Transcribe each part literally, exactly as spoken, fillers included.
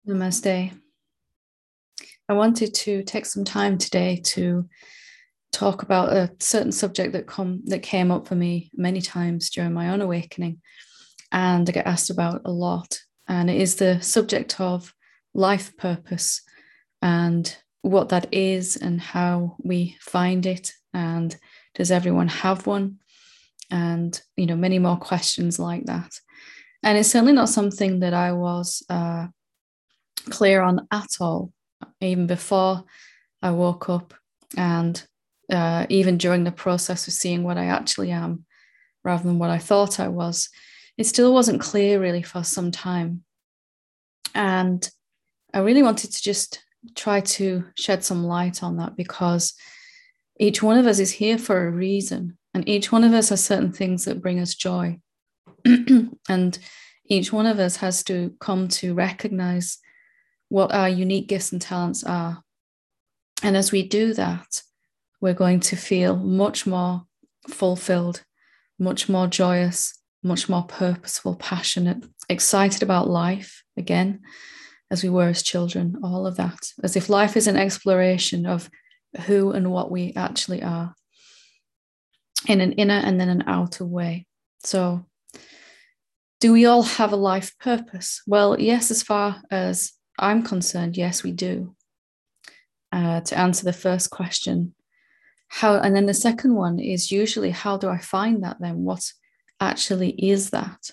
Namaste. I wanted to take some time today to talk about a certain subject that come that came up for me many times during my own awakening, and I get asked about a lot. And it is the subject of life purpose and what that is and how we find it, and does everyone have one? And you know, many more questions like that. And it's certainly not something that I was uh, clear on at all, even before I woke up, and uh, even during the process of seeing what I actually am rather than what I thought I was. It still wasn't clear really for some time. And I really wanted to just try to shed some light on that, because each one of us is here for a reason, and each one of us has certain things that bring us joy. And each one of us has to come to recognize what our unique gifts and talents are. And as we do that, we're going to feel much more fulfilled, much more joyous, much more purposeful, passionate, excited about life again, as we were as children, all of that, as if life is an exploration of who and what we actually are in an inner and then an outer way. So, do we all have a life purpose? Well, yes, as far as I'm concerned, yes, we do. Uh, to answer the first question, how, and then the second one is usually, how do I find that then? What actually is that?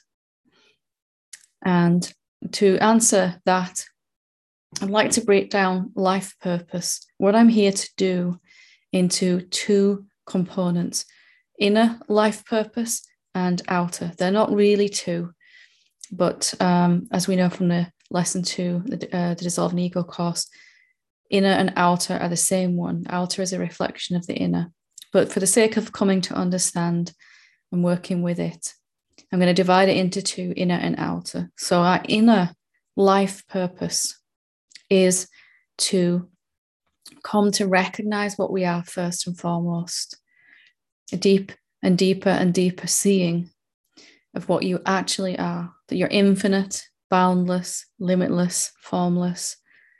And to answer that, I'd like to break down life purpose, what I'm here to do, into two components: inner life purpose and outer. They're not really two, but um, as we know from the lesson two, the, uh, the Dissolving Ego course, inner and outer are the same one. Outer is a reflection of the inner. But for the sake of coming to understand and working with it, I'm going to divide it into two, inner and outer. So our inner life purpose is to come to recognize what we are first and foremost, a deep and deeper and deeper seeing of what you actually are, that you're infinite, boundless, limitless, formless.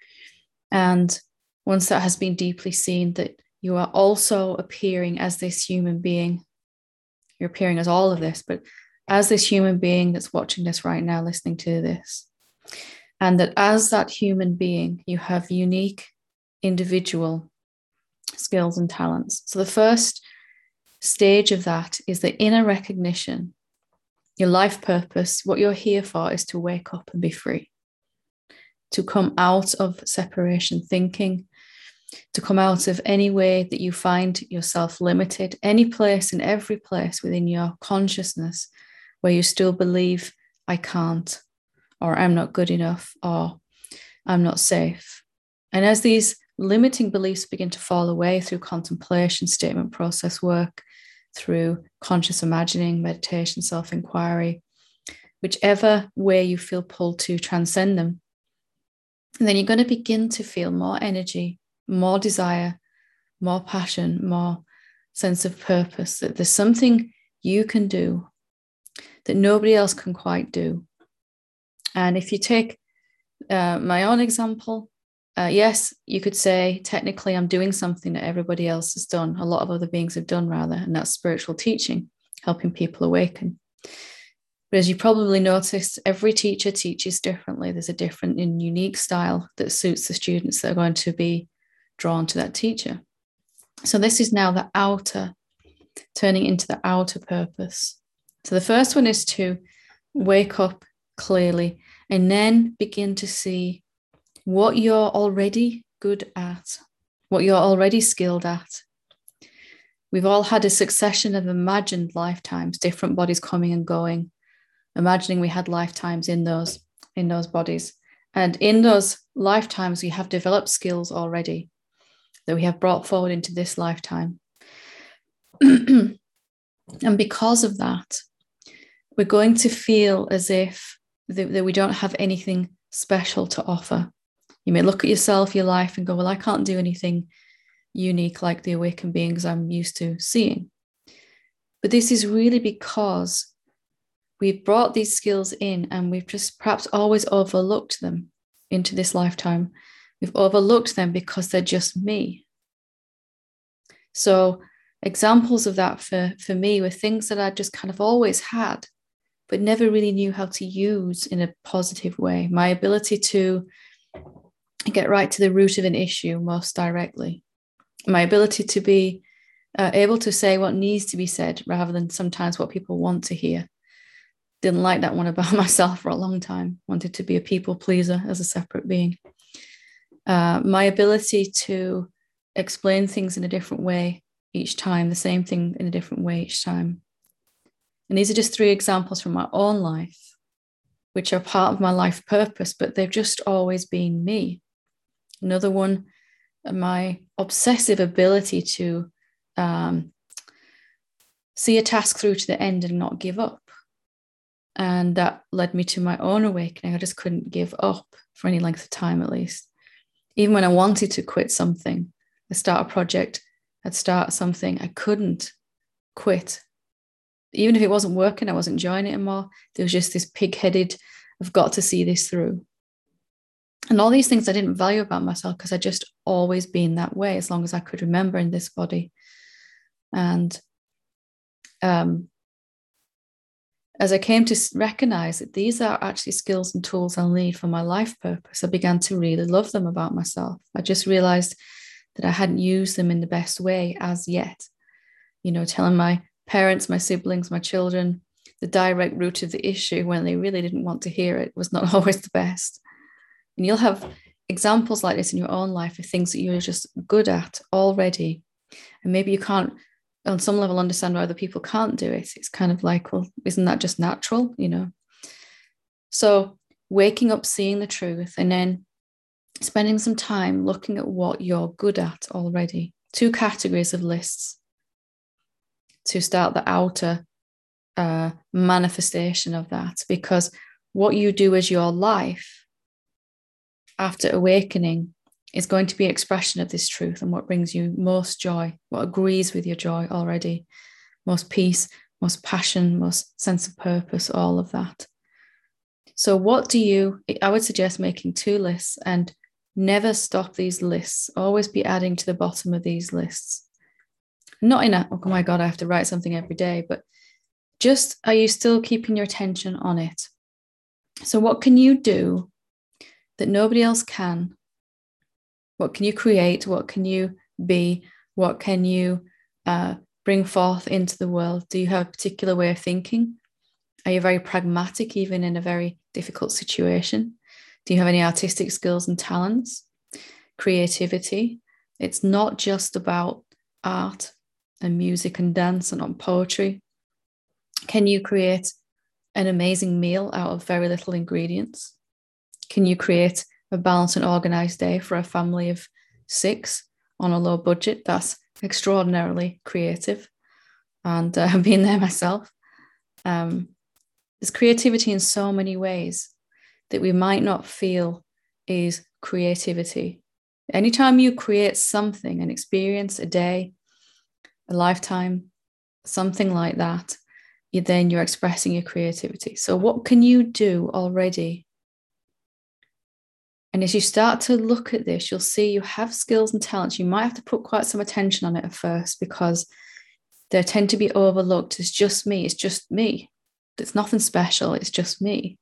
And once that has been deeply seen, that you are also appearing as this human being. You're appearing as all of this, but as this human being that's watching this right now, listening to this. And that as that human being, you have unique individual skills and talents. So the first stage of that is the inner recognition. Your life purpose, what you're here for, is to wake up and be free, to come out of separation thinking, to come out of any way that you find yourself limited, any place and every place within your consciousness where you still believe, I can't, or I'm not good enough, or I'm not safe. And as these limiting beliefs begin to fall away through contemplation, statement process work, through conscious imagining, meditation, self-inquiry, whichever way you feel pulled to transcend them, and then you're going to begin to feel more energy, more desire, more passion, more sense of purpose, that there's something you can do that nobody else can quite do. And if you take uh, my own example, uh, yes, you could say, technically, I'm doing something that everybody else has done, a lot of other beings have done, rather, and that's spiritual teaching, helping people awaken. But as you probably noticed, every teacher teaches differently. There's a different and unique style that suits the students that are going to be drawn to that teacher. So this is now the outer, turning into the outer purpose. So the first one is to wake up clearly and then begin to see what you're already good at, what you're already skilled at. We've all had a succession of imagined lifetimes, different bodies coming and going, imagining we had lifetimes in those, in those bodies. And in those lifetimes, we have developed skills already that we have brought forward into this lifetime. And because of that, we're going to feel as if that, that we don't have anything special to offer. You may look at yourself, your life, and go, well, I can't do anything unique like the awakened beings I'm used to seeing. But this is really because we've brought these skills in and we've just perhaps always overlooked them. into this lifetime, we've overlooked them because they're just me. So examples of that for, for me were things that I just kind of always had, but never really knew how to use in a positive way. My ability to get right to the root of an issue most directly. My ability to be uh, able to say what needs to be said rather than sometimes what people want to hear. Didn't like that one about myself for a long time. Wanted to be a people pleaser as a separate being. Uh, my ability to explain things in a different way each time, the same thing in a different way each time. And these are just three examples from my own life, which are part of my life purpose, but they've just always been me. Another one, my obsessive ability to um, see a task through to the end and not give up. And that led me to my own awakening. I just couldn't give up for any length of time, at least. Even when I wanted to quit something, I'd start a project, I'd start something, I couldn't quit. Even if it wasn't working, I wasn't enjoying it anymore. There was just this pig-headed, I've got to see this through. And all these things I didn't value about myself because I'd just always been that way as long as I could remember in this body. And um, as I came to recognize that these are actually skills and tools I'll need for my life purpose, I began to really love them about myself. I just realized that I hadn't used them in the best way as yet. You know, telling my parents, my siblings, my children, the direct root of the issue when they really didn't want to hear it was not always the best. And you'll have examples like this in your own life of things that you're just good at already. And maybe you can't, on some level, understand why other people can't do it. It's kind of like, well, isn't that just natural, you know? So waking up, seeing the truth, and then spending some time looking at what you're good at already. Two categories of lists to start the outer uh, manifestation of that, because what you do as your life after awakening is going to be an expression of this truth and what brings you most joy, what agrees with your joy already, most peace, most passion, most sense of purpose, all of that. So what do you, I would suggest making two lists and never stop these lists. Always be adding to the bottom of these lists. Not in a, oh my God, I have to write something every day, but just, are you still keeping your attention on it? So what can you do that nobody else can? What can you create? What can you be? What can you uh, bring forth into the world? Do you have a particular way of thinking? Are you very pragmatic, even in a very difficult situation? Do you have any artistic skills and talents? Creativity? It's not just about art and music and dance and on poetry. Can you create an amazing meal out of very little ingredients? Can you create a balanced and organized day for a family of six on a low budget? That's extraordinarily creative. And uh, being there myself, um, there's creativity in so many ways that we might not feel is creativity. Anytime you create something, an experience, a day, a lifetime, something like that, you then you're expressing your creativity. So what can you do already? And as you start to look at this, you'll see you have skills and talents. You might have to put quite some attention on it at first because they tend to be overlooked. It's just me. It's just me. It's nothing special. It's just me.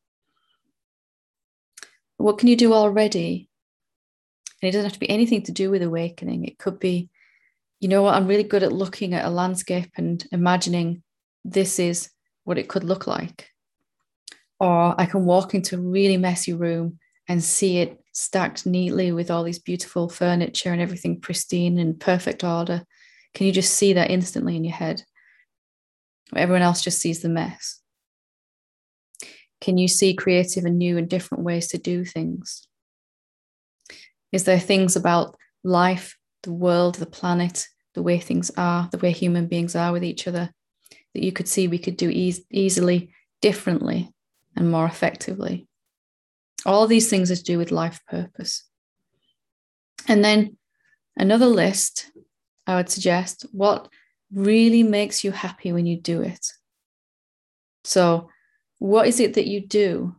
What can you do already? And it doesn't have to be anything to do with awakening. It could be, you know what, I'm really good at looking at a landscape and imagining this is what it could look like. Or I can walk into a really messy room and see it stacked neatly with all these beautiful furniture and everything pristine and perfect order. Can you just see that instantly in your head? Everyone else just sees the mess. Can you see creative and new and different ways to do things? Is there things about life, the world, the planet, the way things are, the way human beings are with each other that you could see we could do e- easily, differently, and more effectively? All these things are to do with life purpose. And then another list, I would suggest, what really makes you happy when you do it. So what is it that you do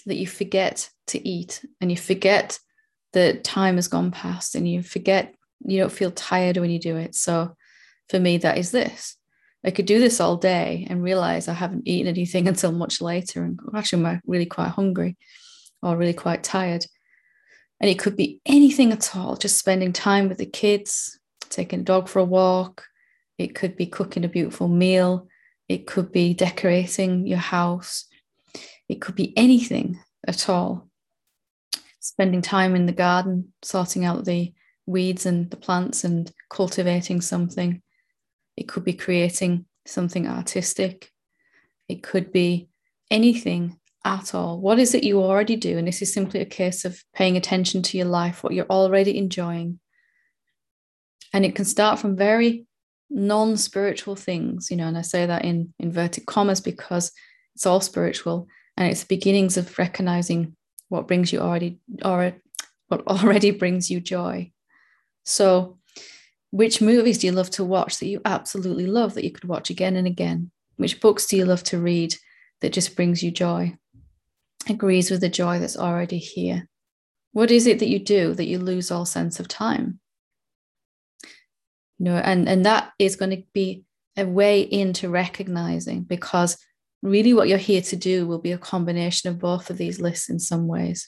that you forget to eat, and you forget that time has gone past, and you forget, you don't feel tired when you do it. So for me, that is this. I could do this all day and realize I haven't eaten anything until much later, and actually I'm really quite hungry or really quite tired. And it could be anything at all, just spending time with the kids, taking a dog for a walk. It could be cooking a beautiful meal. It could be decorating your house. It could be anything at all. Spending time in the garden, sorting out the weeds and the plants and cultivating something. It could be creating something artistic. It could be anything at all. What is it you already do? And this is simply a case of paying attention to your life, what you're already enjoying. And it can start from very non-spiritual things, you know, and I say that in inverted commas because it's all spiritual, and it's the beginnings of recognizing what brings you already, or what already brings you joy. So which movies do you love to watch that you absolutely love, that you could watch again and again? Which books do you love to read that just brings you joy, agrees with the joy that's already here? What is it that you do that you lose all sense of time? You know, and, and that is going to be a way into recognizing, because really what you're here to do will be a combination of both of these lists in some ways.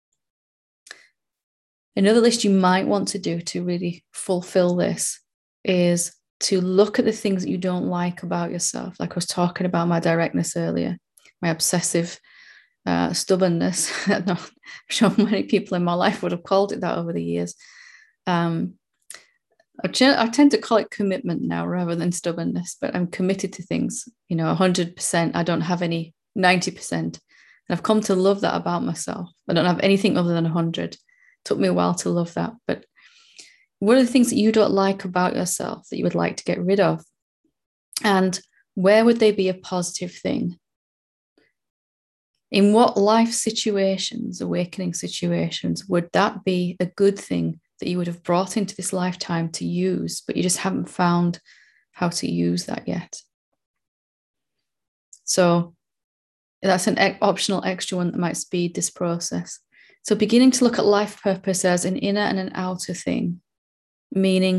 Another list you might want to do to really fulfill this is to look at the things that you don't like about yourself. Like I was talking about my directness earlier, my obsessive uh, stubbornness. I'm sure many people in my life would have called it that over the years. Um, I, I tend to call it commitment now rather than stubbornness, but I'm committed to things, you know, one hundred percent. I don't have any ninety percent. And I've come to love that about myself. I don't have anything other than one hundred. Took me a while to love that. But what are the things that you don't like about yourself that you would like to get rid of? And where would they be a positive thing? In what life situations, awakening situations, would that be a good thing that you would have brought into this lifetime to use, but you just haven't found how to use that yet? So that's an optional extra one that might speed this process. So beginning to look at life purpose as an inner and an outer thing, meaning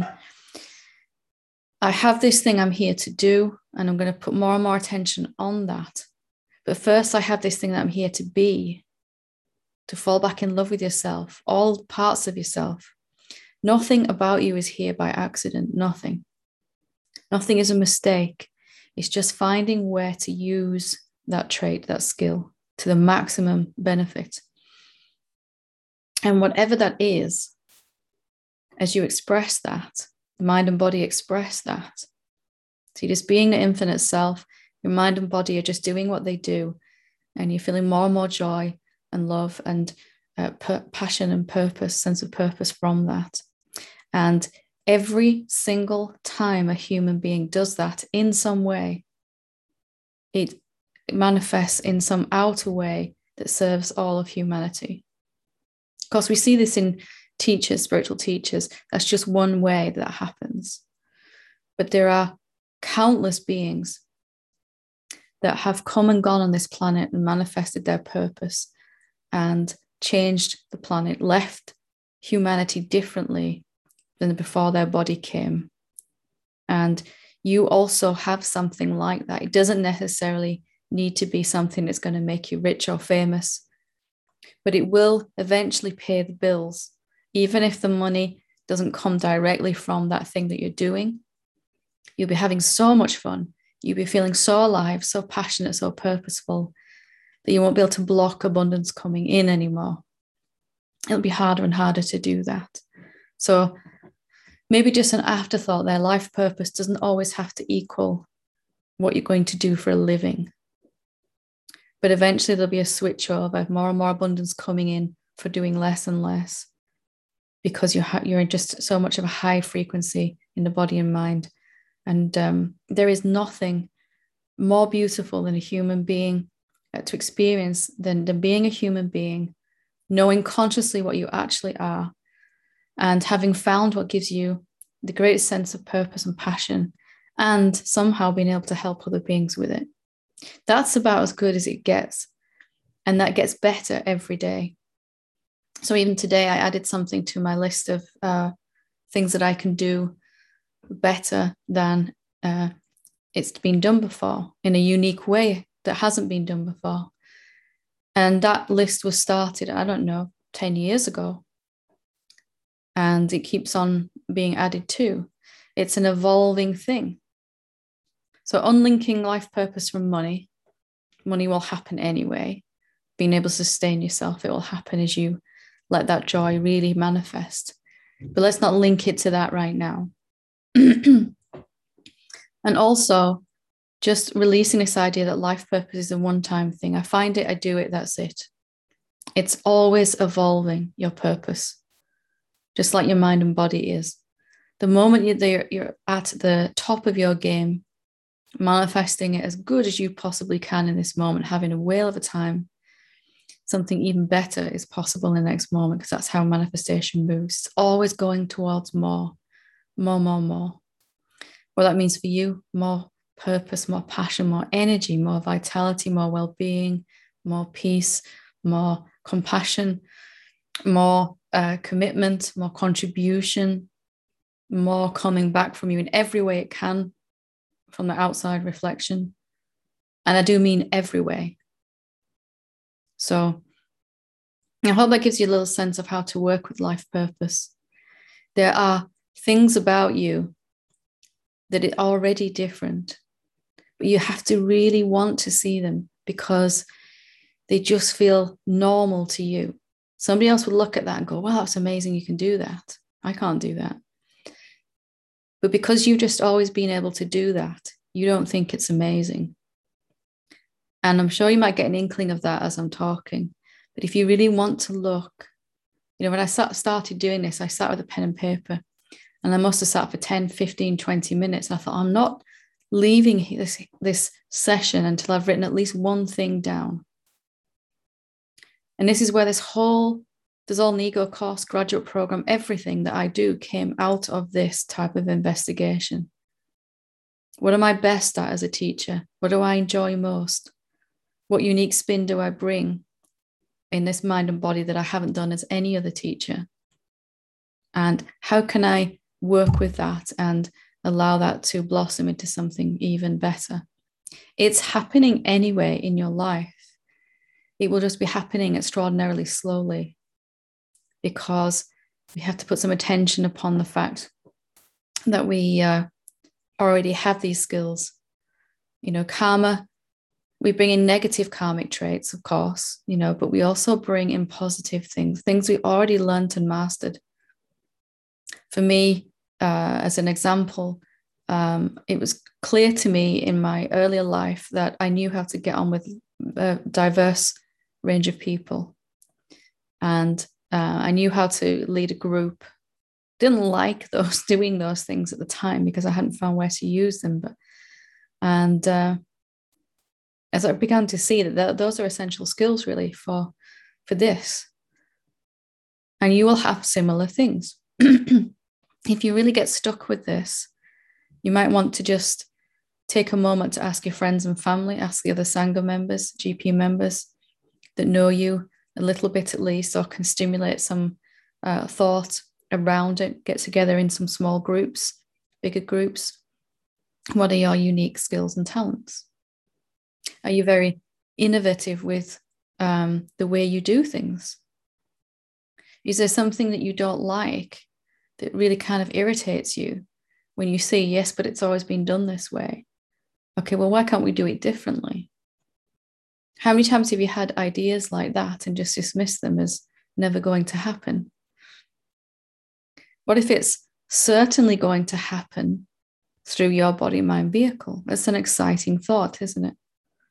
I have this thing I'm here to do, and I'm going to put more and more attention on that. But first, I have this thing that I'm here to be, to fall back in love with yourself, all parts of yourself. Nothing about you is here by accident, nothing. Nothing is a mistake. It's just finding where to use that trait, that skill, to the maximum benefit. And whatever that is, as you express that, the mind and body express that. So you're just being the infinite self. Your mind and body are just doing what they do. And you're feeling more and more joy and love and uh, per- passion and purpose, sense of purpose from that. And every single time a human being does that in some way, it manifests in some outer way that serves all of humanity. Of course, we see this in teachers, spiritual teachers. That's just one way that happens. But there are countless beings that have come and gone on this planet and manifested their purpose and changed the planet, left humanity differently than before their body came. And you also have something like that. It doesn't necessarily need to be something that's going to make you rich or famous, but it will eventually pay the bills, even if the money doesn't come directly from that thing that you're doing. You'll be having so much fun. You'll be feeling so alive, so passionate, so purposeful that you won't be able to block abundance coming in anymore. It'll be harder and harder to do that. So maybe just an afterthought there, life purpose doesn't always have to equal what you're going to do for a living. But eventually there'll be a switch over, more and more abundance coming in for doing less and less, because you're, you're in just so much of a high frequency in the body and mind. And um, there is nothing more beautiful than a human being uh, to experience than, than being a human being, knowing consciously what you actually are, and having found what gives you the greatest sense of purpose and passion, and somehow being able to help other beings with it. That's about as good as it gets. And that gets better every day. So even today, I added something to my list of uh, things that I can do better than uh, it's been done before, in a unique way that hasn't been done before. And that list was started, I don't know, ten years ago. And it keeps on being added to. It's an evolving thing. So unlinking life purpose from money, money will happen anyway. Being able to sustain yourself, it will happen as you let that joy really manifest. But let's not link it to that right now. And also, just releasing this idea that life purpose is a one-time thing. I find it, I do it, that's it. It's always evolving, your purpose, just like your mind and body is. The moment you're there, you're at the top of your game, manifesting it as good as you possibly can in this moment, having a whale of a time, something even better is possible in the next moment, because that's how manifestation moves. It's always going towards more, more, more, more. What that means for you, more purpose, more passion, more energy, more vitality, more well-being, more peace, more compassion, more uh, commitment, more contribution, more coming back from you in every way it can, from the outside reflection. And I do mean every way. So I hope that gives you a little sense of how to work with life purpose. There are things about you that are already different, but you have to really want to see them because they just feel normal to you. Somebody else would look at that and go, wow, that's amazing, you can do that. I can't do that. But because you've just always been able to do that, you don't think it's amazing. And I'm sure you might get an inkling of that as I'm talking. But if you really want to look, you know, when I started doing this, I sat with a pen and paper, and I must have sat for ten, fifteen, twenty minutes. I thought, I'm not leaving this, this session until I've written at least one thing down. And this is where this whole Dissolve Ego course, graduate program, everything that I do came out of this type of investigation. What am I best at as a teacher? What do I enjoy most? What unique spin do I bring in this mind and body that I haven't done as any other teacher? And how can I work with that and allow that to blossom into something even better? It's happening anyway in your life. It will just be happening extraordinarily slowly because we have to put some attention upon the fact that we uh, already have these skills. You know, karma, we bring in negative karmic traits, of course, you know, but we also bring in positive things, things we already learned and mastered. For me, uh, as an example, um, it was clear to me in my earlier life that I knew how to get on with a diverse range of people. And uh, I knew how to lead a group. Didn't like those doing those things at the time because I hadn't found where to use them. But and uh, as I began to see that th- those are essential skills really for for this, and you will have similar things. If you really get stuck with this, you might want to just take a moment to ask your friends and family, ask the other Sangha members, G P members that know you a little bit at least, or can stimulate some uh, thought around it, get together in some small groups, bigger groups. What are your unique skills and talents? Are you very innovative with um, the way you do things? Is there something that you don't like that really kind of irritates you when you say, yes, but it's always been done this way? Okay, well, why can't we do it differently? How many times have you had ideas like that and just dismissed them as never going to happen? What if it's certainly going to happen through your body, mind, vehicle? That's an exciting thought, isn't it?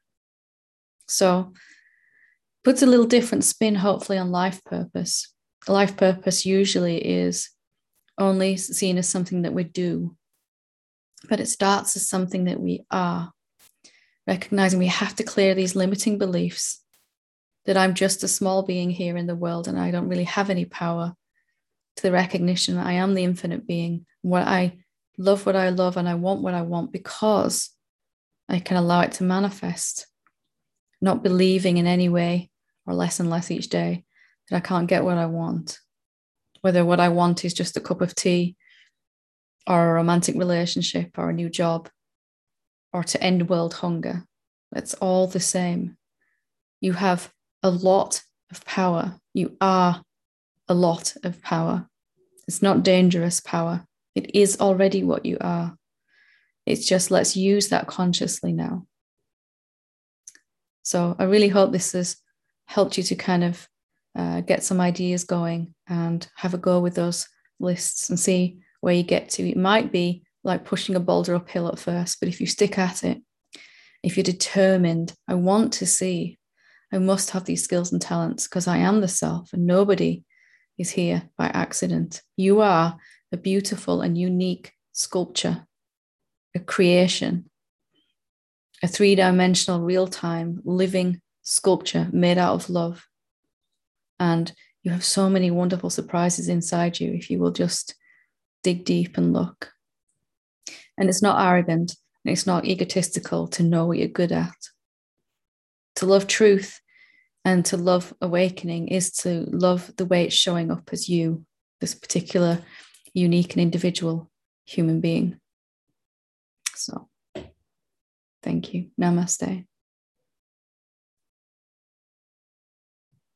So puts a little different spin, hopefully, on life purpose. Life purpose usually is only seen as something that we do, but it starts as something that we are. Recognizing we have to clear these limiting beliefs that I'm just a small being here in the world and I don't really have any power, to the recognition that I am the infinite being. What I love what I love and I want what I want because I can allow it to manifest. Not believing in any way or less and less each day, that I can't get what I want. Whether what I want is just a cup of tea, or a romantic relationship, or a new job, or to end world hunger. It's all the same. You have a lot of power. You are a lot of power. It's not dangerous power. It is already what you are. It's just, let's use that consciously now. So I really hope this has helped you to kind of uh, get some ideas going and have a go with those lists and see where you get to. It might be like pushing a boulder uphill at first, but if you stick at it, if you're determined, I want to see, I must have these skills and talents because I am the self and nobody is here by accident. You are a beautiful and unique sculpture, a creation, a three-dimensional, real-time, living sculpture made out of love. And you have so many wonderful surprises inside you if you will just dig deep and look. And it's not arrogant and it's not egotistical to know what you're good at. To love truth and to love awakening is to love the way it's showing up as you, this particular unique and individual human being. So, thank you. Namaste.